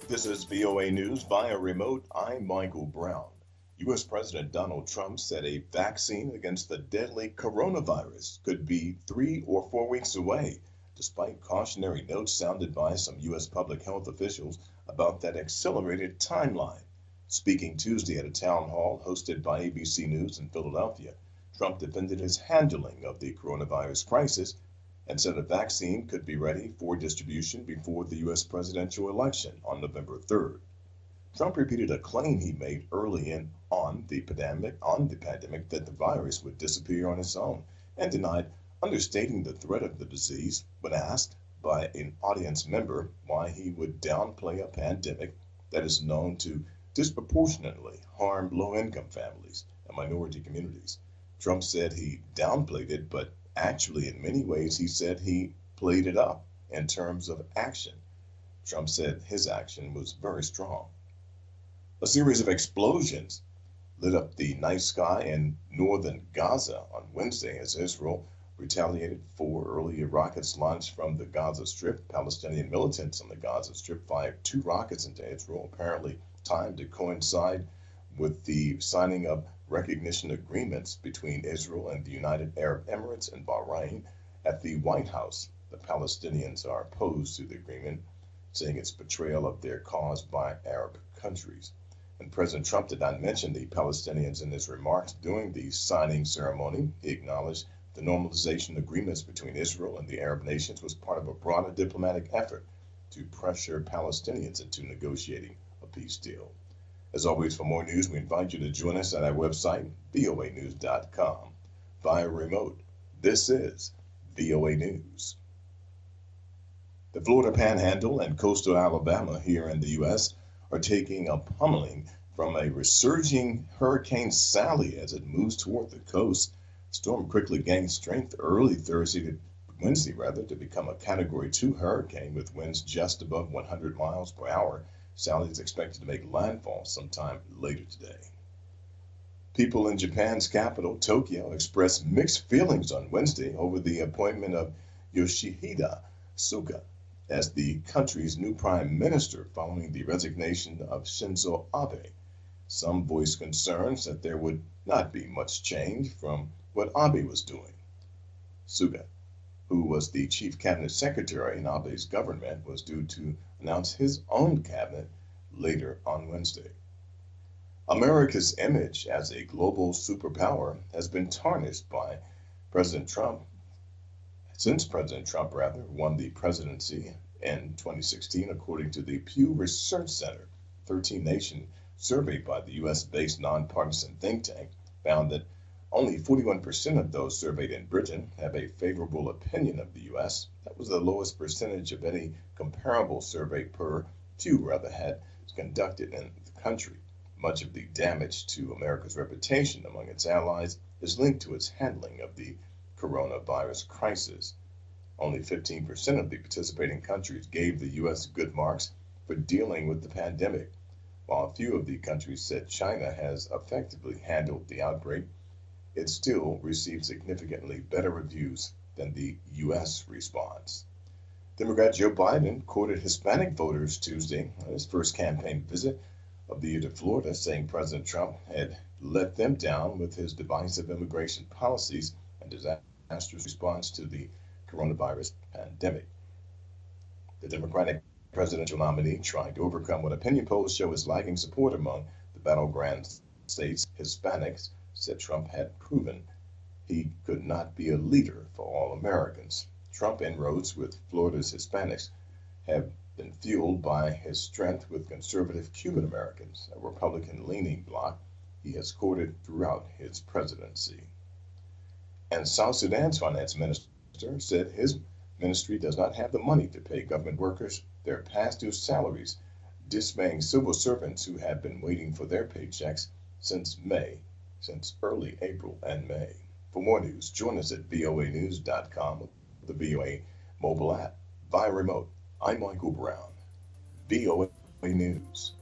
This is VOA News via remote. I'm Michael Brown. U.S. President Donald Trump said a vaccine against the deadly coronavirus could be 3 or 4 weeks away, despite cautionary notes sounded by some U.S. public health officials about that accelerated timeline. Speaking Tuesday at a town hall hosted by ABC News in Philadelphia, Trump defended his handling of the coronavirus crisis and said a vaccine could be ready for distribution before the U.S. presidential election on November 3rd. Trump repeated a claim he made early in on the pandemic that the virus would disappear on its own, and denied understating the threat of the disease when asked by an audience member why he would downplay a pandemic that is known to disproportionately harm low-income families and minority communities. Trump said he downplayed it, but actually, in many ways, he said he played it up in terms of action. Trump said his action was very strong. A series of explosions lit up the night sky in northern Gaza on Wednesday as Israel retaliated for earlier rockets launched from the Gaza Strip. Palestinian militants on the Gaza Strip fired 2 rockets into Israel, apparently timed to coincide with the signing of recognition agreements between Israel and the United Arab Emirates and Bahrain at the White House. The Palestinians are opposed to the agreement, saying it's betrayal of their cause by Arab countries. And President Trump did not mention the Palestinians in his remarks during the signing ceremony. He acknowledged the normalization agreements between Israel and the Arab nations was part of a broader diplomatic effort to pressure Palestinians into negotiating a peace deal. As always, for more news, we invite you to join us at our website, voanews.com, via remote. This is VOA News. The Florida Panhandle and coastal Alabama here in the U.S. are taking a pummeling from a resurging Hurricane Sally as it moves toward the coast. The storm quickly gained strength early Wednesday, to become a Category 2 hurricane with winds just above 100 miles per hour. Sally is expected to make landfall sometime later today. People in Japan's capital, Tokyo, expressed mixed feelings on Wednesday over the appointment of Yoshihide Suga as the country's new prime minister following the resignation of Shinzo Abe. Some voiced concerns that there would not be much change from what Abe was doing. Suga, who was the chief cabinet secretary in Abe's government, was due to announce his own cabinet later on Wednesday. America's image as a global superpower has been tarnished by President Trump since President Trump won the presidency in 2016, according to the Pew Research Center. 13-nation survey by the U.S.-based nonpartisan think tank found that only 41% of those surveyed in Britain have a favorable opinion of the U.S. That was the lowest percentage of any comparable survey Pew had conducted in the country. Much of the damage to America's reputation among its allies is linked to its handling of the coronavirus crisis. Only 15% of the participating countries gave the U.S. good marks for dealing with the pandemic, while a few of the countries said China has effectively handled the outbreak. It still received significantly better reviews than the U.S. response. Democrat Joe Biden courted Hispanic voters Tuesday on his first campaign visit of the year to Florida, saying President Trump had let them down with his divisive immigration policies and disastrous response to the coronavirus pandemic. The Democratic presidential nominee tried to overcome what opinion polls show is lagging support among the battleground states. Hispanics said Trump had proven he could not be a leader for all Americans. Trump inroads with Florida's Hispanics have been fueled by his strength with conservative Cuban Americans, a Republican-leaning bloc he has courted throughout his presidency. And South Sudan's finance minister said his ministry does not have the money to pay government workers their past due salaries, dismaying civil servants who have been waiting for their paychecks since early April and May. For more news, join us at voanews.com, the VOA mobile app, via remote. I'm Michael Brown, VOA News.